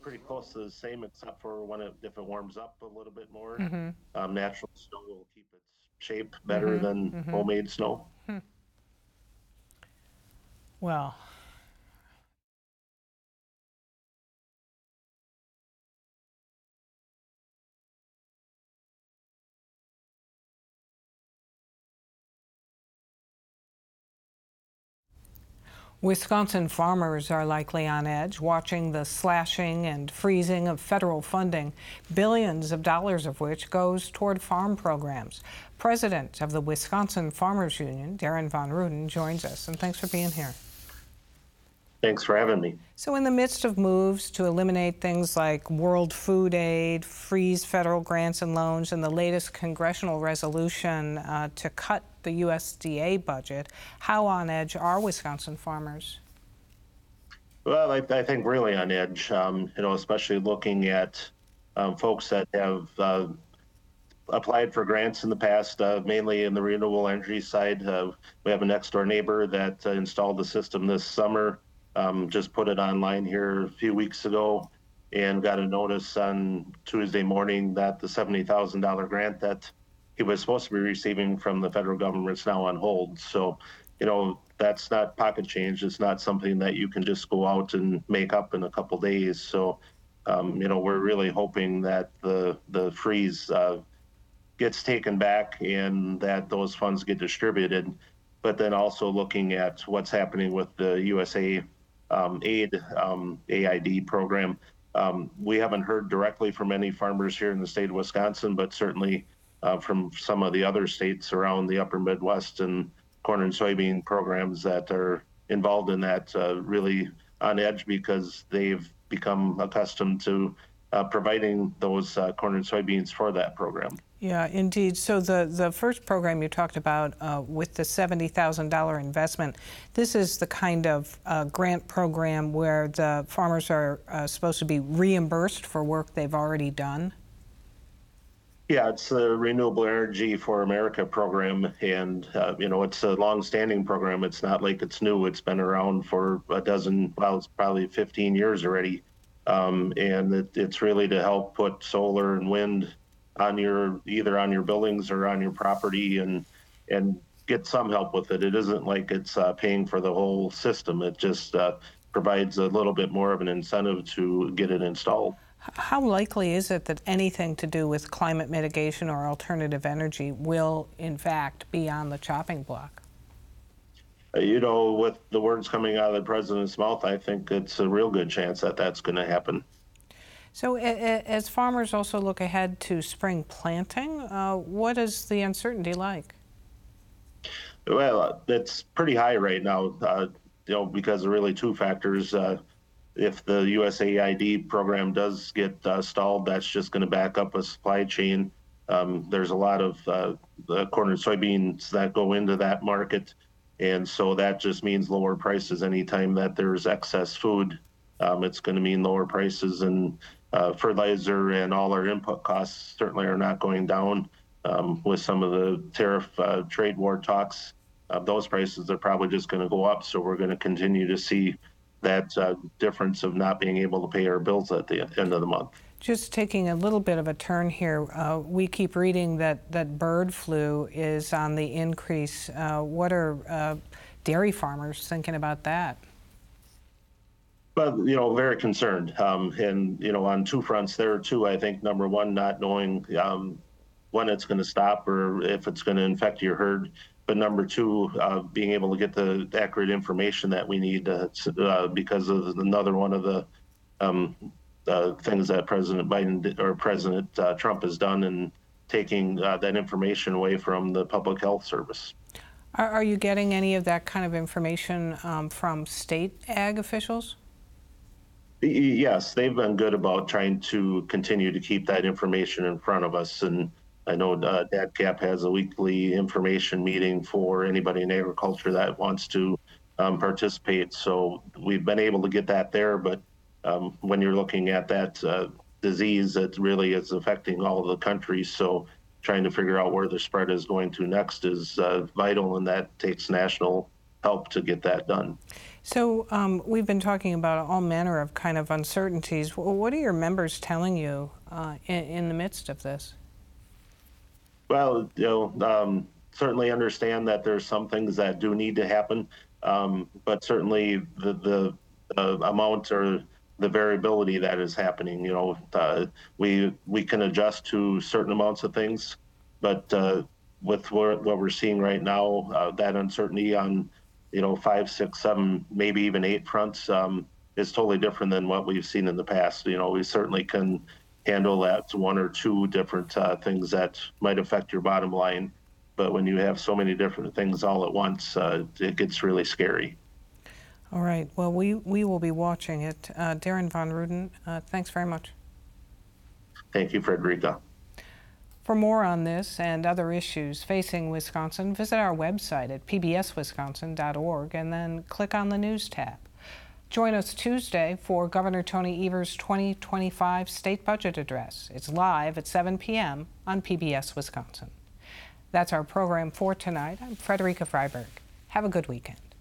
pretty close to the same, except for if it warms up a little bit more. Mm-hmm. Natural snow will keep its shape better Mm-hmm. than Mm-hmm. homemade snow. Well, Wisconsin farmers are likely on edge, watching the slashing and freezing of federal funding, billions of dollars of which goes toward farm programs. President of the Wisconsin Farmers Union, Darren Von Ruden, joins us, and thanks for being here. Thanks for having me. So in the midst of moves to eliminate things like World Food Aid, freeze federal grants and loans, and the latest congressional resolution to cut the USDA budget, how on edge are Wisconsin farmers? Well, I think really on edge, especially looking at folks that have applied for grants in the past, mainly in the renewable energy side. We have a next door neighbor that installed the system this summer, just put it online here a few weeks ago, and got a notice on Tuesday morning that the $70,000 grant that he was supposed to be receiving from the federal government is now on hold. So, that's not pocket change. It's not something that you can just go out and make up in a couple days. So, we're really hoping that the freeze gets taken back and that those funds get distributed. But then also looking at what's happening with the USA aid AID program. We haven't heard directly from any farmers here in the state of Wisconsin, but certainly from some of the other states around the upper Midwest and corn and soybean programs that are involved in that, really on edge because they've become accustomed to providing those corn and soybeans for that program. Yeah, indeed. So the first program you talked about with the $70,000 investment, this is the kind of grant program where the farmers are supposed to be reimbursed for work they've already done? Yeah, it's the Renewable Energy for America program, and it's a long-standing program. It's not like it's new. It's been around for it's probably 15 years already, and it's really to help put solar and wind on either on your buildings or on your property, and get some help with it. It isn't like it's paying for the whole system. It just provides a little bit more of an incentive to get it installed. How likely is it that anything to do with climate mitigation or alternative energy will, in fact, be on the chopping block? With the words coming out of the president's mouth, I think it's a real good chance that that's going to happen. So as farmers also look ahead to spring planting, what is the uncertainty like? Well, it's pretty high right now, because of really two factors. If the USAID program does get stalled, that's just going to back up a supply chain. There's a lot of the corn and soybeans that go into that market, and so that just means lower prices anytime that there's excess food. It's going to mean lower prices, and fertilizer and all our input costs certainly are not going down. With some of the tariff trade war talks, those prices are probably just going to go up. So we're going to continue to see that difference of not being able to pay our bills at the end of the month. Just taking a little bit of a turn here, we keep reading that bird flu is on the increase. What are dairy farmers thinking about that? But, very concerned. And, on two fronts there too, I think number one, not knowing when it's going to stop or if it's going to infect your herd. But number two, being able to get the accurate information that we need because of another one of the things that President Biden or President Trump has done in taking that information away from the Public Health Service. Are you getting any of that kind of information from state ag officials? Yes, they've been good about trying to continue to keep that information in front of us. And I know DADCAP has a weekly information meeting for anybody in agriculture that wants to participate. So we've been able to get that there. But when you're looking at that disease, it really is affecting all of the country. So trying to figure out where the spread is going to next is vital, and that takes national help to get that done. So we've been talking about all manner of kind of uncertainties. What are your members telling you in the midst of this? Well, certainly understand that there's some things that do need to happen, but certainly the amount or the variability that is happening. We can adjust to certain amounts of things, but with what we're seeing right now, that uncertainty on 5, 6, 7, maybe even 8 fronts is totally different than what we've seen in the past. We certainly can handle that 1 or 2 different things that might affect your bottom line. But when you have so many different things all at once, it gets really scary. All right. Well, we will be watching it. Darren Von Ruden, thanks very much. Thank you, Frederica. For more on this and other issues facing Wisconsin, visit our website at pbswisconsin.org and then click on the News tab. Join us Tuesday for Governor Tony Evers' 2025 State Budget Address. It's live at 7 p.m. on PBS Wisconsin. That's our program for tonight. I'm Frederica Freiberg. Have a good weekend.